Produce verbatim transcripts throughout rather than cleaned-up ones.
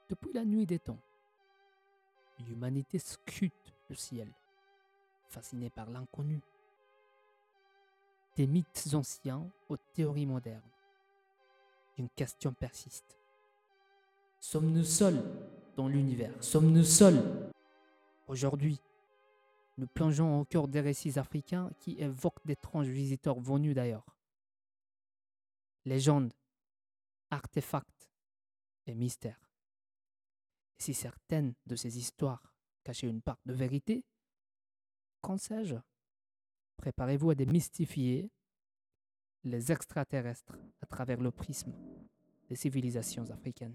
Depuis la nuit des temps, l'humanité scrute le ciel, fascinée par l'inconnu. Des mythes anciens aux théories modernes, une question persiste. Sommes-nous seuls dans l'univers? Sommes-nous seuls? Aujourd'hui, nous plongeons au cœur des récits africains qui évoquent d'étranges visiteurs venus d'ailleurs. Légendes, artefacts et mystères. Et si certaines de ces histoires cachaient une part de vérité, qu'en sais-je? Préparez-vous à démystifier les extraterrestres à travers le prisme des civilisations africaines.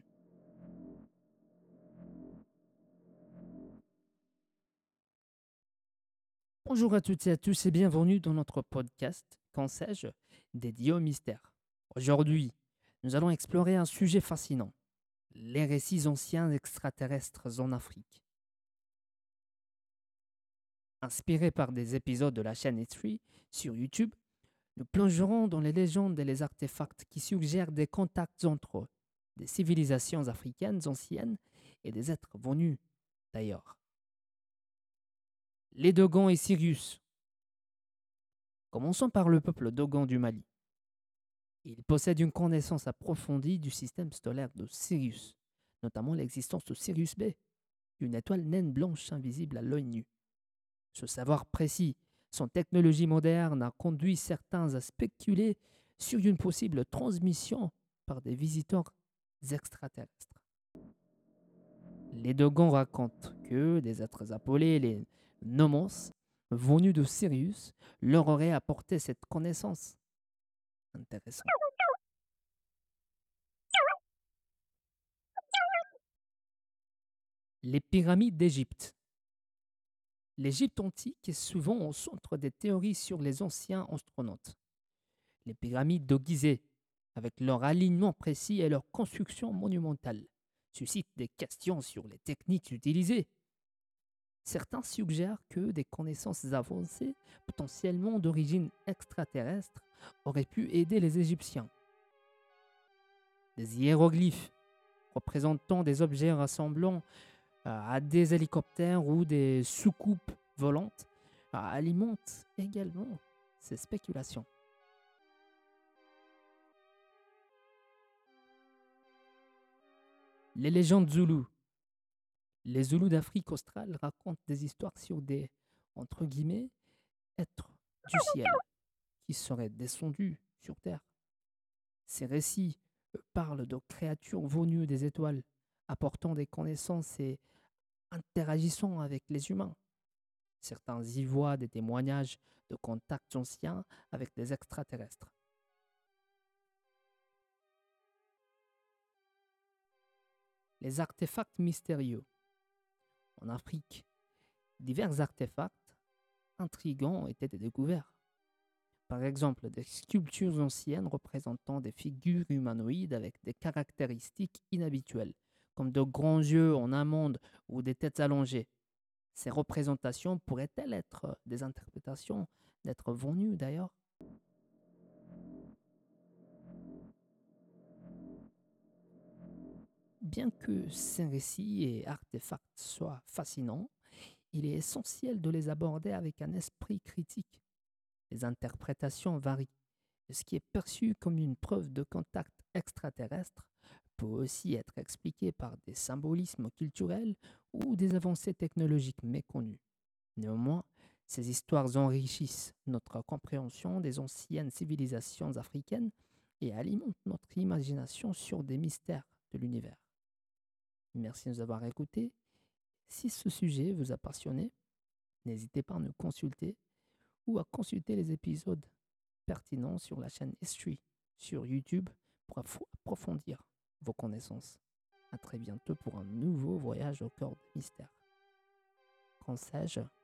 Bonjour à toutes et à tous et bienvenue dans notre podcast, Qu'en sais-je, dédié au mystère. Aujourd'hui, nous allons explorer un sujet fascinant, les récits anciens extraterrestres en Afrique. Inspirés par des épisodes de la chaîne History sur YouTube, nous plongerons dans les légendes et les artefacts qui suggèrent des contacts entre eux, des civilisations africaines anciennes et des êtres venus d'ailleurs. Les Dogons et Sirius. Commençons par le peuple Dogon du Mali. Il possède une connaissance approfondie du système stellaire de Sirius, notamment l'existence de Sirius B, une étoile naine blanche invisible à l'œil nu. Ce savoir précis, son technologie moderne a conduit certains à spéculer sur une possible transmission par des visiteurs extraterrestres. Les Dogons racontent que des êtres appelés les Nomos, venus de Sirius, leur auraient apporté cette connaissance. Intéressant. Les pyramides d'Égypte. L'Égypte antique est souvent au centre des théories sur les anciens astronautes. Les pyramides de Gizeh, avec leur alignement précis et leur construction monumentale, suscitent des questions sur les techniques utilisées. Certains suggèrent que des connaissances avancées, potentiellement d'origine extraterrestre, auraient pu aider les Égyptiens. Des hiéroglyphes représentant des objets ressemblant à des hélicoptères ou des soucoupes volantes alimentent également ces spéculations. Les légendes zoulous. Les Zoulous d'Afrique australe racontent des histoires sur des, entre guillemets, êtres du ciel qui seraient descendus sur Terre. Ces récits parlent de créatures venues des étoiles, apportant des connaissances et interagissant avec les humains. Certains y voient des témoignages de contacts anciens avec des extraterrestres. Les artefacts mystérieux. En Afrique, divers artefacts intrigants ont été découverts. Par exemple, des sculptures anciennes représentant des figures humanoïdes avec des caractéristiques inhabituelles, comme de grands yeux en amande ou des têtes allongées. Ces représentations pourraient-elles être des interprétations d'êtres venus d'ailleurs? Bien que ces récits et artefacts soient fascinants, il est essentiel de les aborder avec un esprit critique. Les interprétations varient. Ce qui est perçu comme une preuve de contact extraterrestre peut aussi être expliqué par des symbolismes culturels ou des avancées technologiques méconnues. Néanmoins, ces histoires enrichissent notre compréhension des anciennes civilisations africaines et alimentent notre imagination sur des mystères de l'univers. Merci de nous avoir écoutés. Si ce sujet vous a passionné, n'hésitez pas à nous consulter ou à consulter les épisodes pertinents sur la chaîne History sur YouTube pour approfondir vos connaissances. À très bientôt pour un nouveau voyage au cœur des mystères. Qu'en sais-je?